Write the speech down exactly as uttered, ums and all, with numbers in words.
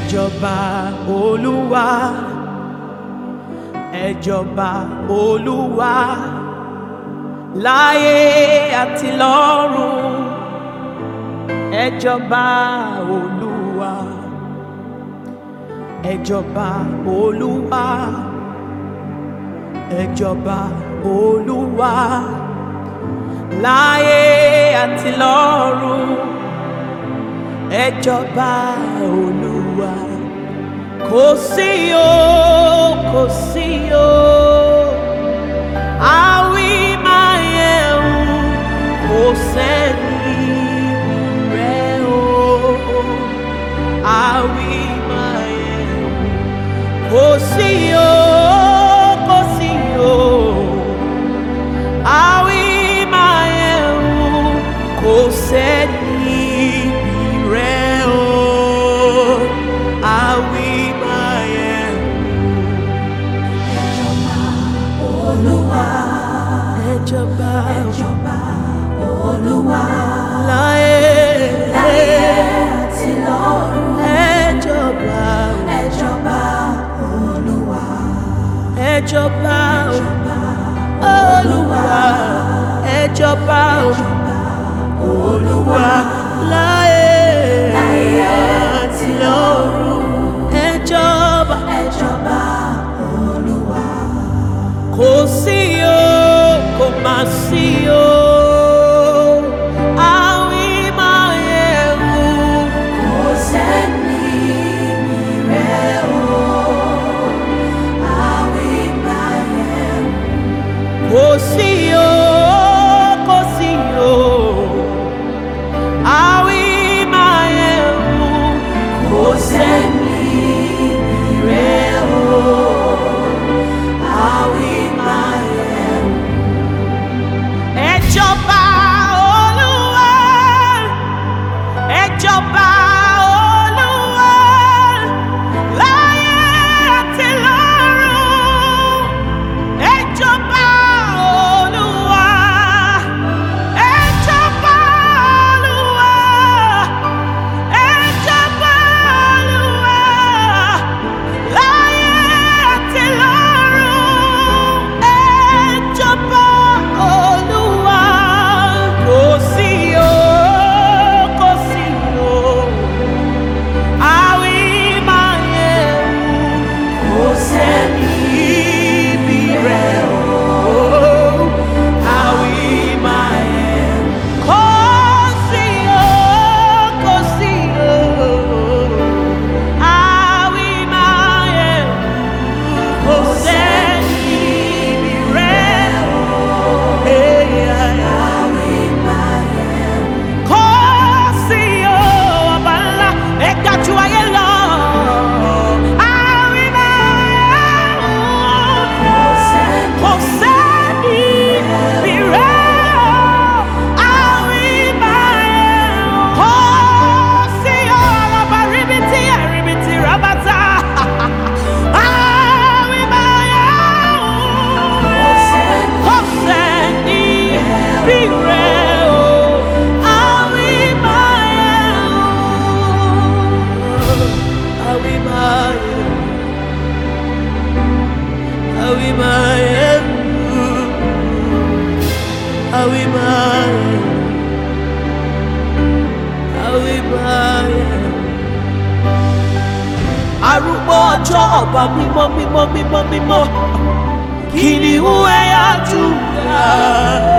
jọba Olúwa, ẹ jọba Olúwa, láyé àti lọ́run. Ẹ jọba Olúwa, ẹ jọba Olúwa, ẹ jọba Olúwa, láyé àti lọ́run. Ẹ jọba Olúwa, kò sí o, kò sí o, àwí máa yẹ̀wò, kò sẹ́ni rẹ̀ o, àwí máa yẹ̀wò, kò sí o, kò sí o, àwí máa yẹ̀wò, kò sẹ́ni. Ẹjọba ẹjọba Olúwa, láyé láyé àti lọ́run. Ẹjọba ẹjọba Olúwa, ẹjọba Olúwa, ẹjọba Olúwa, láyé láyé àti lọ́run. Ẹjọba ẹjọba Olúwa, kò sí o, kò má sí o, àwí máa yẹ̀wò, kò sẹ́ni rẹ̀ o, àwí máa yẹ̀wò, kò sí o, kò sí o, àwí máa yẹ̀wò, kò sẹ́ni rẹ̀ o, àwí máa yẹ̀wò. Ẹjọba Olúwa, ẹjọba Olúwa, láyé àti lọ́run. Ẹjọba Olúwa, ẹjọba Olúwa, ẹjọba Olúwa, láyé àti lọ́run. Ẹjọba Olúwa, kò sí o, kò sí o, àwí máa yẹ̀wò, kò sẹ́ni bí rẹ̀ o, àwí máa yẹ̀wò, kò sí o, kò sí o, àwí máa yẹ̀wò, kò sẹ́ni bí rẹ̀ o. Kò sí o, ọba ńlá, ẹ ga jù ayé lọ. Àwí máa yẹ̀wò, kò sẹ́ni bí rẹ̀ o. Àwí máa yẹ̀wò, kò sí o, ọba ríbitì ẹ̀ríbitì rábátà. Àwí máa yẹ̀wò, kò sẹ́ni bí rẹ̀ o. Àwí máa yẹ̀wò, àwí máa yẹ̀wò, àwí máa yẹ̀wò, àwí máa yẹ̀wò, àwí máa yẹ̀wò. Arúgbó ọjọ́, ọba mímọ́ mímọ́ mímọ́ mímọ́, kìnìún ẹ̀yà Júdà.